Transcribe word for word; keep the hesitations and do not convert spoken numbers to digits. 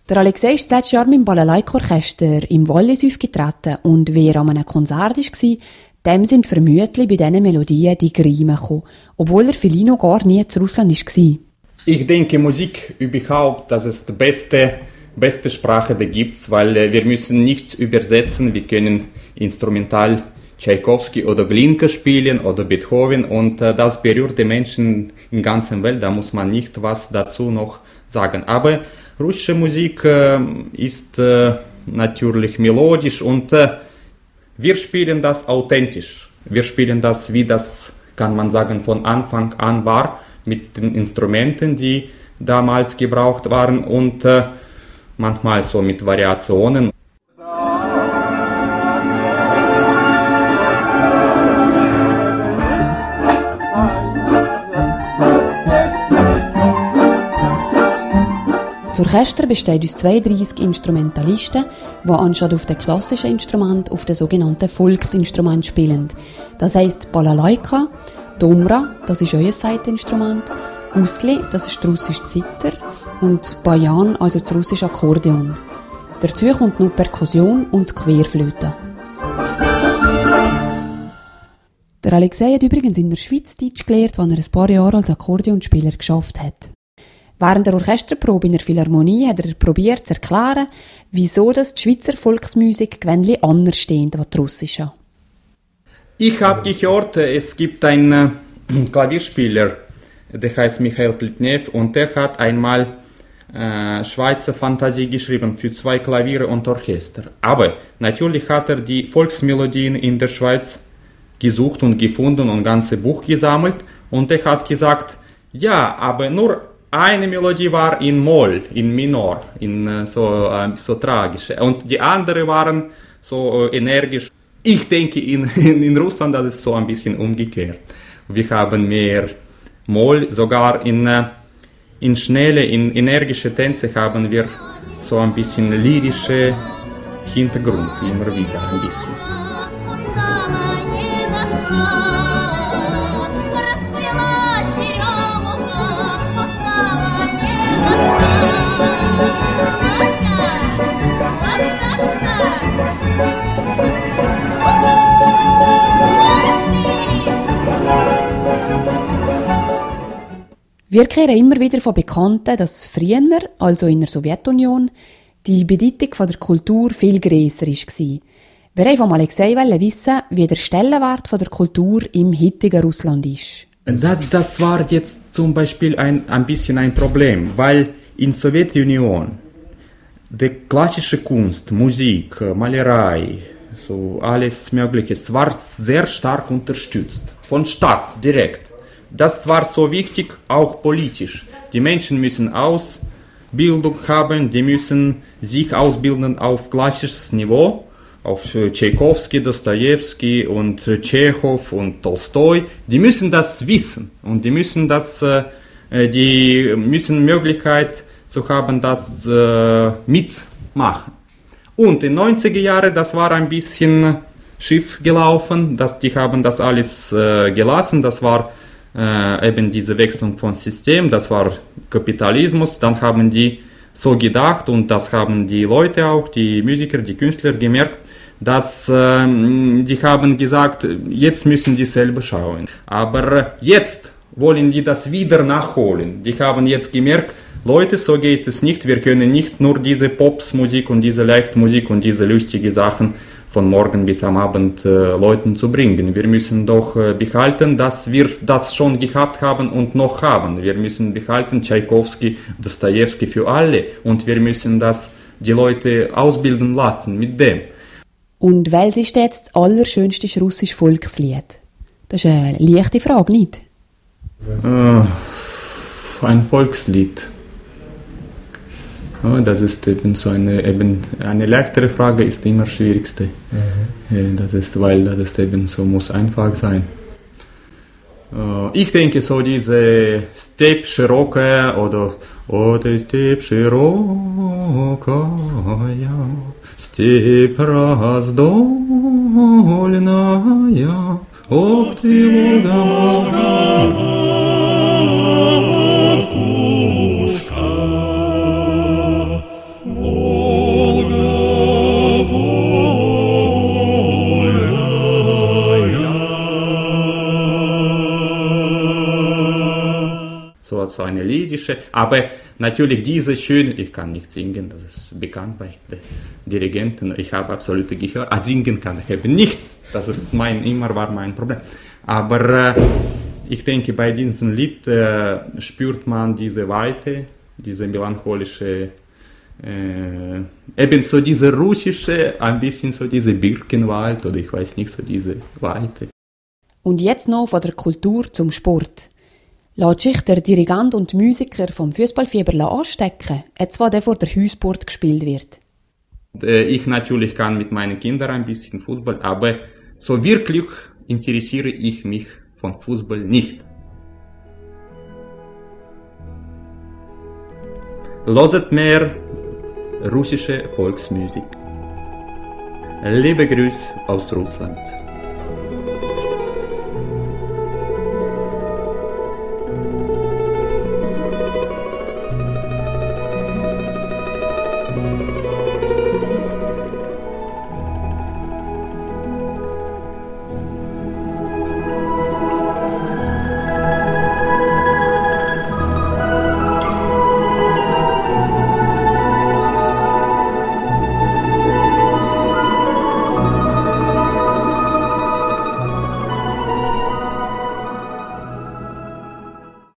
Der Alexei ist letztes Jahr mit dem Balalaika-Orchester im Wallis aufgetreten und wer an einem Konzert war, dem sind vermutlich bei diesen Melodien die Grime gekommen, obwohl er vielleicht noch gar nie zu Russland war. Ich denke, Musik überhaupt, das ist die beste, beste Sprache, die gibt, weil äh, wir müssen nichts übersetzen. Wir können instrumental Tchaikovsky oder Glinka spielen oder Beethoven und äh, das berührt die Menschen in der ganzen Welt. Da muss man nicht was dazu noch sagen. Aber russische Musik äh, ist äh, natürlich melodisch und äh, wir spielen das authentisch. Wir spielen das, wie das, kann man sagen, von Anfang an war, mit den Instrumenten, die damals gebraucht waren und äh, manchmal so mit Variationen. Das Orchester besteht aus zweiunddreissig Instrumentalisten, die anstatt auf den klassischen Instrumenten auf den sogenannten Volksinstrumenten spielen. Das heisst Balalaika, Domra, das ist euer Saiteninstrument, Gusli, das ist der russische Zither und Bajan, also das russische Akkordeon. Dazu kommt noch Perkussion und Querflöte. Der Alexei hat übrigens in der Schweiz Deutsch gelernt, als er ein paar Jahre als Akkordeonspieler geschafft hat. Während der Orchesterprobe in der Philharmonie hat er probiert zu erklären, wieso das die Schweizer Volksmusik gewöhnlich anders steht als die russische. Ich habe gehört, es gibt einen Klavierspieler, der heißt Michael Plitnev und der hat einmal äh, Schweizer Fantasie geschrieben für zwei Klaviere und Orchester. Aber natürlich hat er die Volksmelodien in der Schweiz gesucht und gefunden und ein ganzes Buch gesammelt und er hat gesagt, ja, aber nur eine Melodie war in Moll, in Minor, in so, äh, so tragisch. Und die andere waren so äh, energisch. Ich denke, in, in, in Russland das ist so ein bisschen umgekehrt. Wir haben mehr Moll, sogar in, äh, in schnelle, in energische Tänze haben wir so ein bisschen lyrische Hintergrund, immer wieder ein bisschen. Wir kehren immer wieder von Bekannten, dass früher, also in der Sowjetunion, die Bedeutung von der Kultur viel grösser war. Wir wollten von Alexei wissen, wie der Stellenwert von der Kultur im heutigen Russland ist. Das, das war jetzt zum Beispiel ein, ein bisschen ein Problem, weil in der Sowjetunion die klassische Kunst, Musik, Malerei, so alles Mögliche, war sehr stark unterstützt. Von Stadt direkt. Das war so wichtig, auch politisch. Die Menschen müssen Ausbildung haben, die müssen sich ausbilden auf klassisches Niveau, auf Tchaikovsky, Dostojewski und Tschechow und Tolstoi. Die müssen das wissen und die müssen das, die müssen Möglichkeit zu haben, das mitmachen. Und in den neunziger Jahren, das war ein bisschen schief gelaufen, dass die haben das alles gelassen, das war Äh, eben diese Wechselung von System, das war Kapitalismus, dann haben die so gedacht und das haben die Leute auch, die Musiker, die Künstler gemerkt, dass äh, die haben gesagt, jetzt müssen die selber schauen. Aber jetzt wollen die das wieder nachholen. Die haben jetzt gemerkt, Leute, so geht es nicht, wir können nicht nur diese Popsmusik und diese Leichtmusik und diese lustige Sachen von morgen bis am Abend äh, Leuten zu bringen. Wir müssen doch äh, behalten, dass wir das schon gehabt haben und noch haben. Wir müssen behalten Tchaikovsky, Dostojewski für alle und wir müssen das die Leute ausbilden lassen mit dem. Und welches ist jetzt das allerschönste russische Volkslied? Das ist eine leichte Frage, nicht? Äh, ein Volkslied. Oh, das ist eben so eine, eben eine leichtere Frage, ist immer schwierigste. Mhm. Das ist, weil das eben so muss einfach sein. Ich denke so diese Steppe Широкая oder oder Steppe Широкая, Steppe раздольная, ох ты Волга. so eine lyrische, aber natürlich diese schöne, ich kann nicht singen, das ist bekannt bei den Dirigenten, ich habe absolute Gehör, ah, singen kann ich eben nicht, das ist mein, immer war mein Problem. Aber äh, ich denke, bei diesem Lied äh, spürt man diese Weite, diese melancholische, äh, eben so diese russische, ein bisschen so diese Birkenwald oder ich weiß nicht, so diese Weite. Und jetzt noch von der Kultur zum Sport. Lässt sich der Dirigent und Musiker vom Fußballfieber anstecken, etwa der vor der Hausport gespielt wird? Ich natürlich kann mit meinen Kindern ein bisschen Fußball, aber so wirklich interessiere ich mich von Fußball nicht. Loset mehr russische Volksmusik. Liebe Grüße aus Russland.